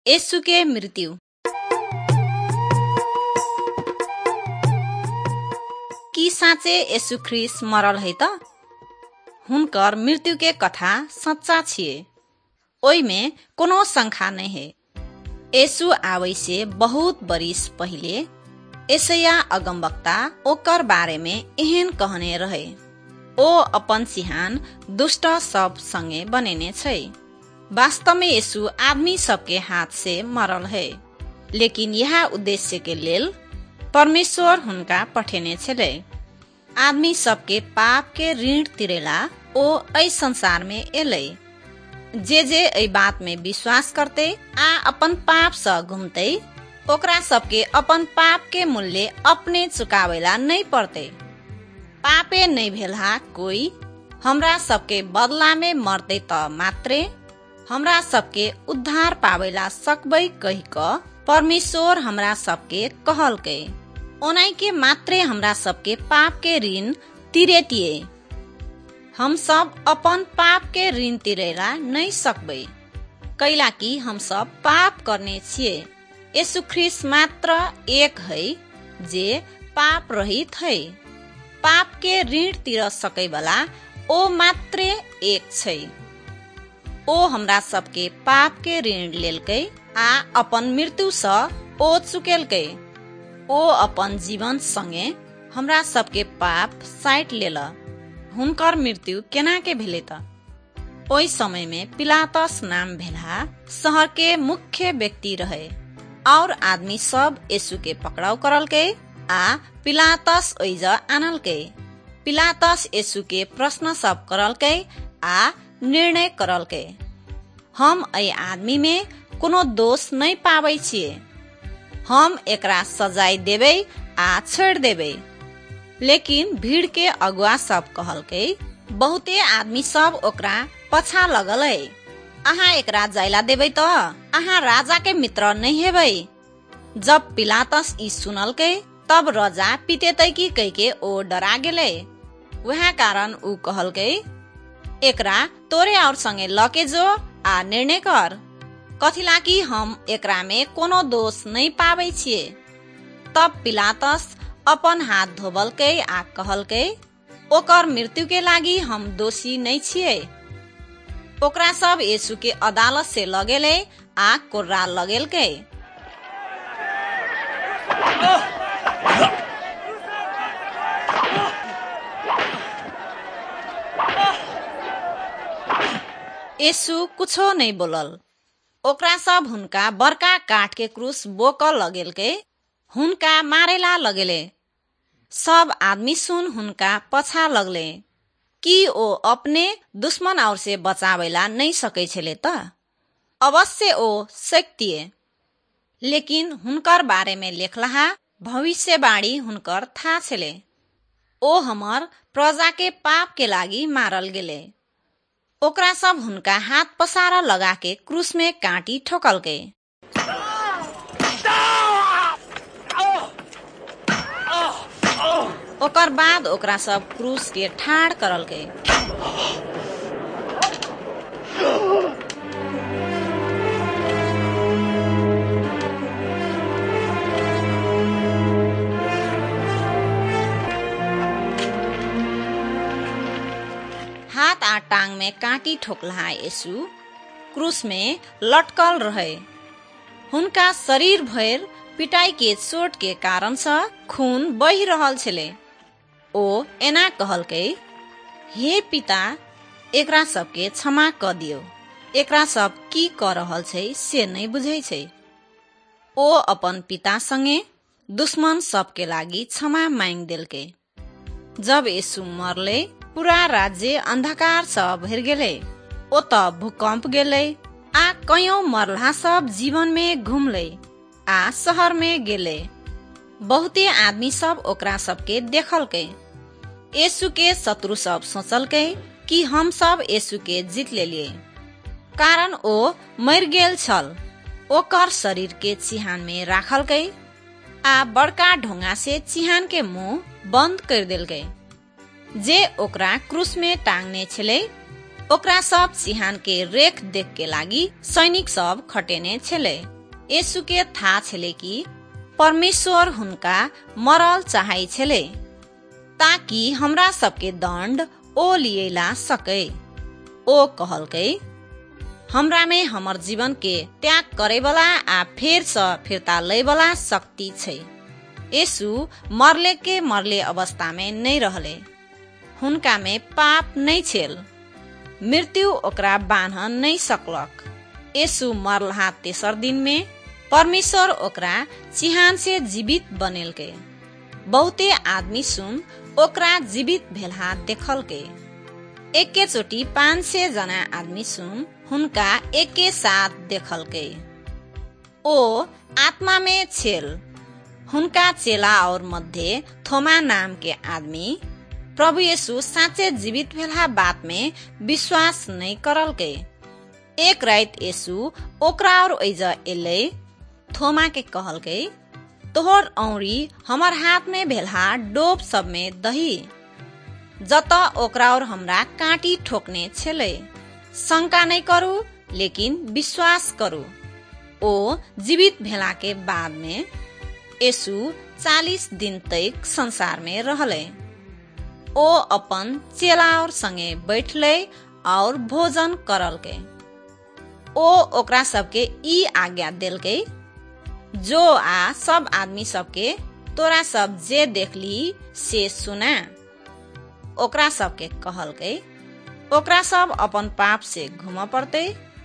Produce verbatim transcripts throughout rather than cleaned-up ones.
यीशु के मृत्यु। की साँचे यीशु ख्रीस्ट मरल है त? हुनकर मृत्यु के कथा सच्चा छिए, ओई में कोनो शंका नहीं है। यीशु आवे से बहुत बरिस पहिले यशायाह अगमवक्ता ओकर बारे में एहन कहने रहे, ओ अपन सिहान दुष्ट सब संगे बनेने छै। वास्तव में यीशु आदमी सबके हाथ से मरल है, लेकिन यह उद्देश्य के लेल परमेश्वर हुनका पठेने छले। आदमी सबके पाप के ऋण तिरेला ओ एहि संसार में एले। जे जे एहि बात में विश्वास करते आ अपन पाप से घूमते, ओकरा सबके अपन पाप के मूल्य अपने चुकावेला नहीं पड़ते। पापे नहीं भेला कोई हमरा सबके बदला में मरते त मात्रे हमरा सबके उद्धार पावेला सकबै कहि क परमेश्वर हमरा सबके कहलकै। ओनाई के मात्रे हमरा सबके पाप के ऋण तिरेतिए। हम सब अपन पाप के ऋण तिरेला नहीं सकबै, कैला कि हम सब पाप करने छिए। यीशु ख्रीस्ट मात्र एक है जे पाप रहित है। पाप के ऋण तिर सकै वाला ओ मात्रे एक छै। ओ हमरा सबके पाप के ऋण लेलकै आ अपन मृत्यु स ओ चुकेलकै। ओ अपन जीवन संगे हमरा सबके पाप साइट लेल। हुनकर मृत्यु केना के भेले त? ओई समय में पिलातस नाम भेला शहर के मुख्य व्यक्ति रहे, और आदमी सब यीशु के पकड़ाव करलकै आ पिलातस ओइज आनलकै। पिलातस यीशु के प्रश्न सब करलकै आ निर्णय करलकै। हम एहि आदमी में कोनो दोष नहीं पाबै छिए। हम एकरा सजाय देबै आ छोड़ देबै। लेकिन भीड़ के अगुआ सब कहलकै, बहुते आदमी सब ओकरा पछा लगलै। अहाँ एकरा जायला देबै त अहाँ राजा के मित्र नहीं हेबै। जब पिलातस ई सुनलकै तब राजा पितेतै की कह के ओ डरा गेलै। वह कारण ऊ कहलकै, एकरा तोरे और संगे लके जो आ निर्णय कर, कथिला कि हम एकरा में कोनो दोष नहीं पाबै छिए। तब पिलातस अपन हाथ धोबलकै आ कहलकै, ओकर मृत्यु के लागी हम दोषी नहीं छिए। ओकरा सब यीशु के अदालत से लगेले आ कोर्रा लगेलकै। यीशु कुछो नहीं बोलल। ओकरा सब हुनका बड़का काठ के क्रूस बोक लगेलकै, हुनका मारेला लगेले। सब आदमी सुन हुनका पछा लगले कि ओ अपने दुश्मन और से बचावेला नहीं सकै छले त अवश्य ओ सकतिए। लेकिन हुनकर बारे में लेखलहा भविष्यवाणी हुनकर था छले। ओ हमर प्रजा के पाप के लागी मारल गेले। ओकरा सब हुनका हाथ पसारा लगा के क्रूस में काटी ठोकलकै। ओकर बाद ओकरा सब क्रूस के ठाड़ करलकै। हाथ आ टांग में काटी ठोकला यीशु क्रूस में लटकल रहे। हुनका शरीर भर पिटाई के चोट के कारण से खून बही रहल छले। ओ एना कहलकै, हे पिता, एकरा सबके क्षमा क दियो, एकरा सब की क रहल छै से नहीं बुझै छै। ओ अपन पिता संगे दुश्मन सबके लागी क्षमा मांग देलकै। जब यीशु मरले पूरा राज्य अंधकार सब भर गेले। ओ त भूकंप गेले आ कयौं मरला सब जीवन में घुमले आ शहर में गेले। बहुते आदमी सब ओकरा सबके देखलकै। यीशु के शत्रु सब सोचलकै कि हम सब यीशु के जीत लेलिए, कारण ओ मर गेल छल। ओकर शरीर के चिहान में राखलकै आ बड़का ढोंगा से चिहान के मुंह बंद कर देलकै। जे ओकरा क्रूस में टांगने छले, ओकरा सब चिहान के रेख देख के लागी सैनिक सब खटेने छले। यीशु के था छेले कि परमेश्वर हुनका मरल चाहै छेले ताकि हमरा सबके दंड ओ लिएला सके। ओ कहलकै हमरा में हमर जीवन के त्याग करे वाला आ फेर से फिरता ले वाला शक्ति छै। यीशु मरले के मरले अवस्था में नहीं रहले, हुनका में पाप नहीं छेल, मृत्यु ओकरा बान्ह नहीं सकलक। यीशु मरलहा तेसर दिन में परमेश्वर ओकरा चिहान से जीवित बनेलके। बहुते आदमी सुन ओकरा जीवित भेलहा देखलके। एके चोटी पाँच सौ जना आदमी सुन हुनका एके साथ देखलके। ओ आत्मा में छेल। हुनका चेला और मध्य थोमा नाम के आदमी प्रभु यीशु साँचे जीवित भेला बात में विश्वास नहीं करलके। एक रात यीशु ओकरा और ओइजा एले थोमा के कहलके तोहर औरी हमर हाथ में भेलहा डोब सब में दही जत ओकरा और हमरा काटी ठोकने छेले। शंका नहीं करू लेकिन विश्वास करू। ओ जीवित भेला के बाद में यीशु चालीस दिन तक संसार में रहले। ओ अपन चेला और संगे बैठले और भोजन करलके। ओ ओकरा सबके ई आज्ञा देलके जो आ सब आदमी सबके तोरा सब जे देखली से सुना। ओकरा सबके कहलके ओकरा सब अपन पाप से घुम पड़ते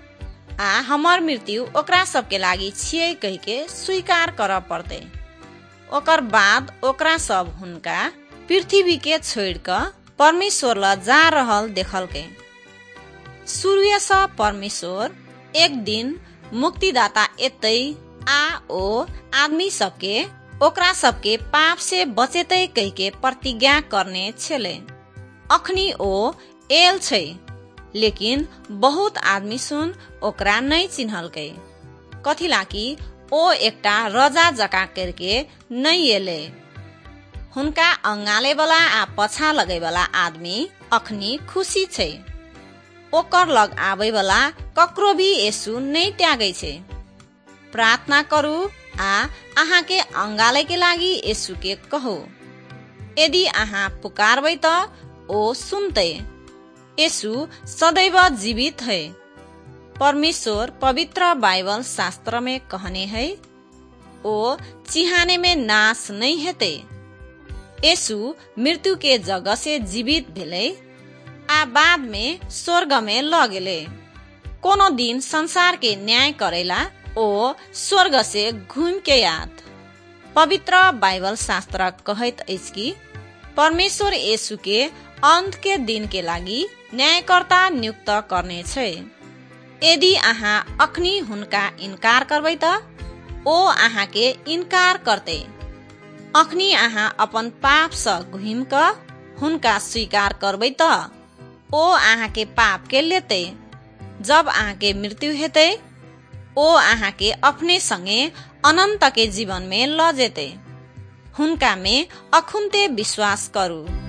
आ हमर मृत्यु ओकरा सबके लागी छियै कह के स्वीकार कर पड़ते। ओकर बाद ओकरा सब हुनका पृथ्वी के छोड़ क परमेश्वर ल जा रहल देखलके। सूर्य स परमेश्वर एक दिन मुक्तिदाता एतै आ ओ आदमी सबके ओकरा सबके पाप से बचेतै कह के प्रतिज्ञा करने छेले। अखनी ओ एल छै लेकिन बहुत आदमी सुन ओकरा नहीं चिन्हलकै। कथिला कि ओ एकटा रजा जका करके नहीं एले। हुनका अंगाले वाला आ पछा लगे वाला आदमी अखनी खुशी छै। ओकर लग आवे वाला ककरो भी यीशु नहीं त्यागे छै। प्रार्थना करू आ अहाँ के अंगाले के लागी यीशु के कहो। यदि अहाँ पुकारबै त ओ सुनते। यीशु सदैव जीवित है। परमेश्वर पवित्र बाइबल शास्त्र में कहने है ओ चिहाने में नाश नहीं हेते। यीशु मृत्यु के जगह से जीवित भेले आ बाद में स्वर्ग में ल गेले। कोनो दिन संसार के न्याय करेला ओ स्वर्ग से घूम के याद। पवित्र बाइबल शास्त्र कहत अछि कि परमेश्वर यीशु के अंत के दिन के लागी न्यायकर्ता नियुक्त करने छै। यदि अहाँ अखनी हुनका इनकार करबै त ओ अहाँ के इनकार करते। अखनी अहाँ अपन पाप स घुम क हुनका स्वीकार करबै त ओ अहाँ के पाप के लेते। जब अहाँ के मृत्यु हेते ओ अहाँ के अपने संगे अनंत के जीवन में ल जेते। हुनका में अखुनते विश्वास करू।